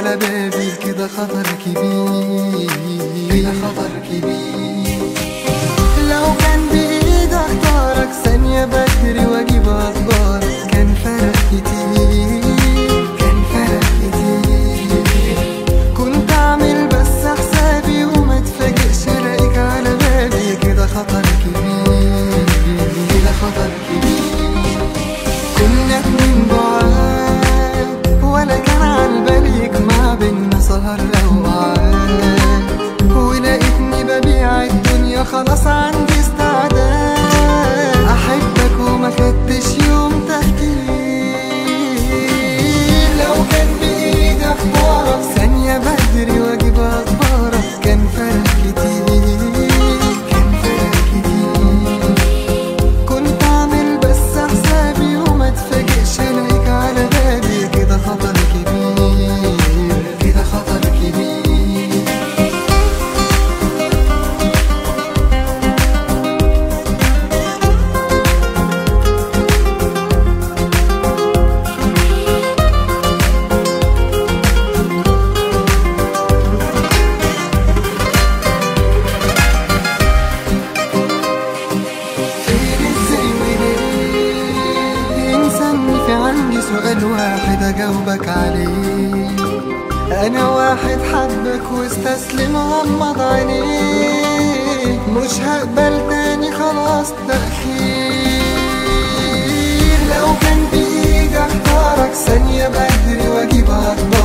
على بابي كده خطر كبير، كده خطر كبير. لو كان بإيدي اختارك ثانية بدري واجيب اخبارك كان فرق كتير، كان فرق كتير. كنت اعمل بس حسابي وما اتفاجئش الاقيك على بالي كده خطر كبير، كده خطر كبير. كنا اتنين بعاد ولا كان على بالي يجمع بينا سهر اوقات، ولقيتني ببيع الدنيا خلاص عندي استعداد احبك وما خدتش يوم تفكير. لو كان بايدي اختارك ثانية بدري واجيب اخبارك كان فرق كتير، كان فرق كتير. كنت اعمل بس حسابي وما اتفاجئش الاقيك على بالي كده خطر كبير، كده خطر كبير. عندي سؤال واحد اجاوبك عليه، انا واحد حبك واستسلم غمض عينيه، مش هقبل تاني خلاص تأخير. لو كان بإيدي اختارك ثانية بدري واجيب اخبارك